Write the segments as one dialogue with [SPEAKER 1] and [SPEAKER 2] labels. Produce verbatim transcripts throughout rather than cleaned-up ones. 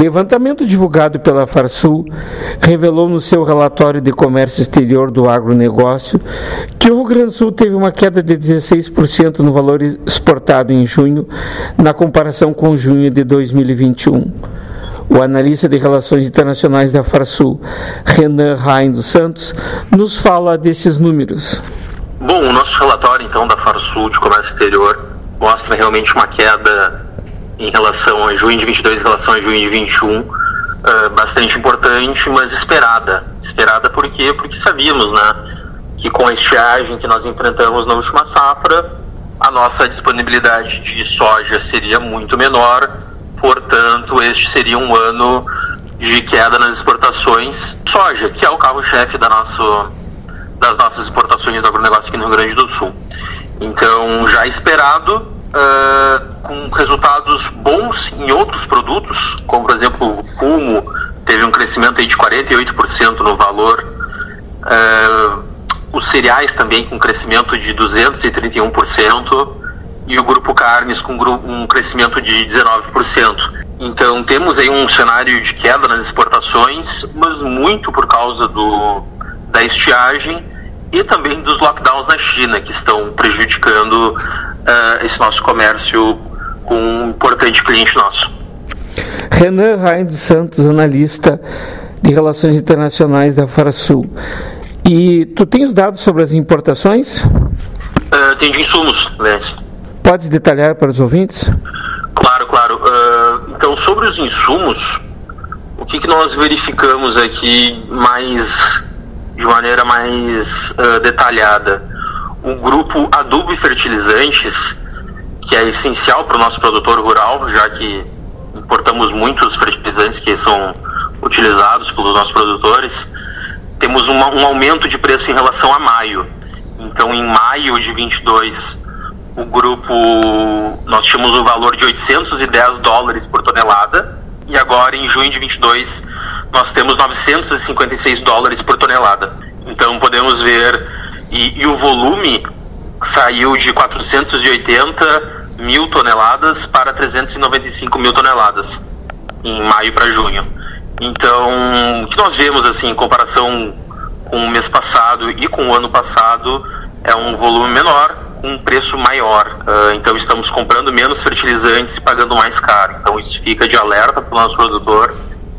[SPEAKER 1] Levantamento divulgado pela Farsul revelou no seu relatório de comércio exterior do agronegócio que o Rio Grande do Sul teve uma queda de dezesseis por cento no valor exportado em junho, na comparação com junho de dois mil e vinte e um. O analista de relações internacionais da Farsul, Renan Rain dos Santos, nos fala desses números.
[SPEAKER 2] Bom, o nosso relatório então da Farsul de comércio exterior mostra realmente uma queda em relação a junho de vinte e dois em relação a junho de vinte e um, uh, bastante importante, mas esperada. Esperada por quê? Porque sabíamos, né, que com a estiagem que nós enfrentamos na última safra, a nossa disponibilidade de soja seria muito menor, portanto, este seria um ano de queda nas exportações. Soja, que é o carro-chefe da nosso, das nossas exportações do agronegócio aqui no Rio Grande do Sul. Então, já esperado, Uh, com resultados bons em outros produtos, como por exemplo o fumo, teve um crescimento aí de quarenta e oito por cento no valor, uh, os cereais também com crescimento de duzentos e trinta e um por cento e o grupo carnes com um crescimento de dezenove por cento. Então temos aí um cenário de queda nas exportações, mas muito por causa do, da estiagem e também dos lockdowns na China, que estão prejudicando uh, esse nosso comércio com um importante cliente nosso.
[SPEAKER 1] Renan Rain dos Santos, analista de Relações Internacionais da Farsul. E tu tem os dados sobre as importações?
[SPEAKER 2] Uh, tem de insumos, Lance.
[SPEAKER 1] Podes detalhar para os ouvintes?
[SPEAKER 2] Claro, claro. Uh, então, sobre os insumos, o que, que nós verificamos aqui mais... de maneira mais uh, detalhada? O grupo adubo e fertilizantes, que é essencial para o nosso produtor rural, já que importamos muitos fertilizantes que são utilizados pelos nossos produtores, temos uma, um aumento de preço em relação a maio. Então, em maio de vinte e dois, o grupo, nós tínhamos um valor de oitocentos e dez dólares por tonelada, e agora, em junho de vinte e dois, nós temos novecentos e cinquenta e seis dólares por tonelada. Então podemos ver, e, e o volume saiu de quatrocentos e oitenta mil toneladas para trezentos e noventa e cinco mil toneladas em maio para junho. Então, o que nós vemos assim, em comparação com o mês passado e com o ano passado, é um volume menor, com um preço maior. Uh, então estamos comprando menos fertilizantes e pagando mais caro. Então isso fica de alerta para o nosso produtor,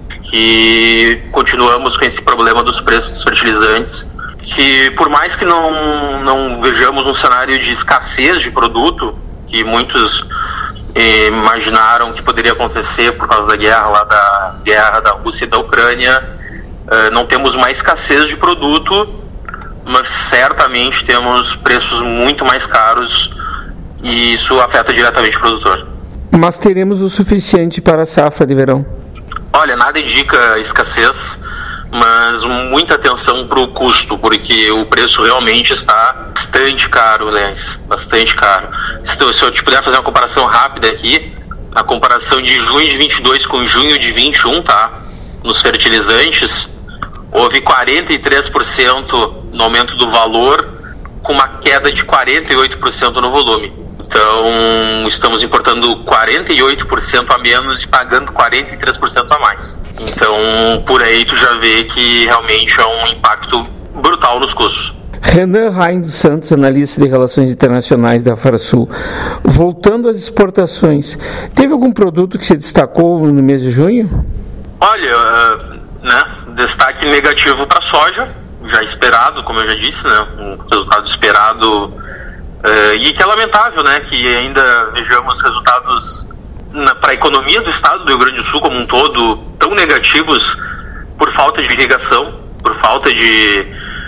[SPEAKER 2] que continuamos com esse problema dos preços dos fertilizantes, que por mais que não, não vejamos um cenário de escassez de produto, que muitos eh, imaginaram que poderia acontecer por causa da guerra lá da guerra da Rússia e da Ucrânia, eh, não temos uma escassez de produto, mas certamente temos preços muito mais caros e isso afeta diretamente o produtor.
[SPEAKER 1] Mas teremos o suficiente para a safra de verão?
[SPEAKER 2] Olha, nada indica escassez, mas muita atenção para o custo, porque o preço realmente está bastante caro, né? Bastante caro. Se, se eu te puder fazer uma comparação rápida aqui, a comparação de junho de vinte e dois com junho de vinte e um, tá? Nos fertilizantes, houve quarenta e três por cento no aumento do valor, com uma queda de quarenta e oito por cento no volume. Então, estamos importando quarenta e oito por cento a menos e pagando quarenta e três por cento a mais. Então, por aí tu já vê que realmente é um impacto brutal nos custos.
[SPEAKER 1] Renan Rain dos Santos, analista de Relações Internacionais da Farsul. Voltando às exportações, teve algum produto que se destacou no mês de junho?
[SPEAKER 2] Olha, uh, né, destaque negativo para a soja, já esperado, como eu já disse, né, um resultado esperado. Uh, e que é lamentável, né, que ainda vejamos resultados para a economia do estado do Rio Grande do Sul como um todo tão negativos por falta de irrigação, por falta de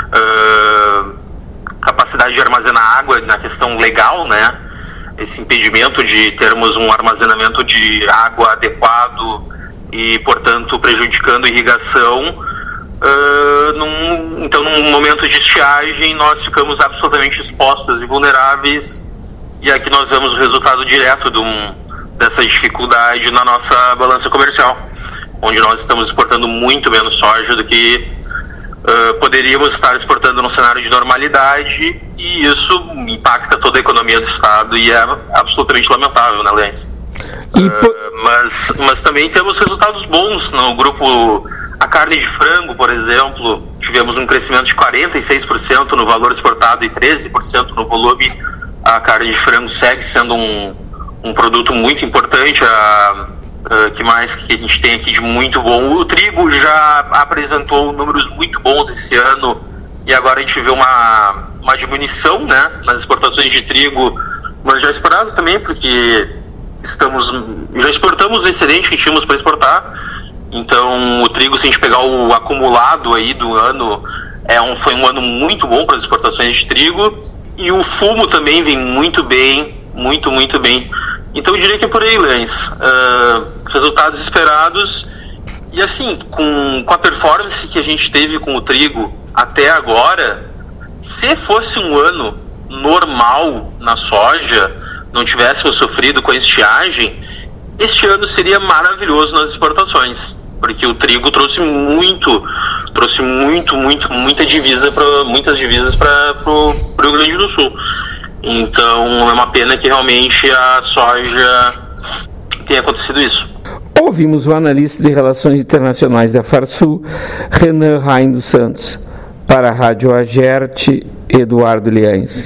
[SPEAKER 2] uh, capacidade de armazenar água na questão legal, né, esse impedimento de termos um armazenamento de água adequado e, portanto, prejudicando a irrigação. Uh, num, então, num momento de estiagem, nós ficamos absolutamente expostos e vulneráveis, e aqui nós vemos o resultado direto de um, dessa dificuldade na nossa balança comercial, onde nós estamos exportando muito menos soja do que uh, poderíamos estar exportando num cenário de normalidade, e isso impacta toda a economia do estado e é absolutamente lamentável, né, Lênis?
[SPEAKER 1] E po... uh,
[SPEAKER 2] mas, mas também temos resultados bons no grupo. A carne de frango, por exemplo, tivemos um crescimento de quarenta e seis por cento no valor exportado e treze por cento no volume. A carne de frango segue sendo um, um produto muito importante. A, a, que mais que a gente tem aqui de muito bom? O trigo já apresentou números muito bons esse ano e agora a gente vê uma, uma diminuição, né, nas exportações de trigo, mas já esperado também, porque estamos, já exportamos o excedente que tínhamos para exportar. Então, o trigo, se a gente pegar o acumulado aí do ano, é um, foi um ano muito bom para as exportações de trigo. E o fumo também vem muito bem, muito, muito bem. Então, eu diria que é por aí, Lens. Uh, resultados esperados. E assim, com, com a performance que a gente teve com o trigo até agora, se fosse um ano normal na soja, não tivéssemos sofrido com a estiagem, este ano seria maravilhoso nas exportações. Porque o trigo trouxe muito, trouxe muito, muito, muita divisa pra, muitas divisas para o Rio Grande do Sul. Então é uma pena que realmente a soja tenha acontecido isso.
[SPEAKER 1] Ouvimos o analista de Relações Internacionais da Farsul, Renan Raim dos Santos. Para a Rádio Agerte, Eduardo Liães.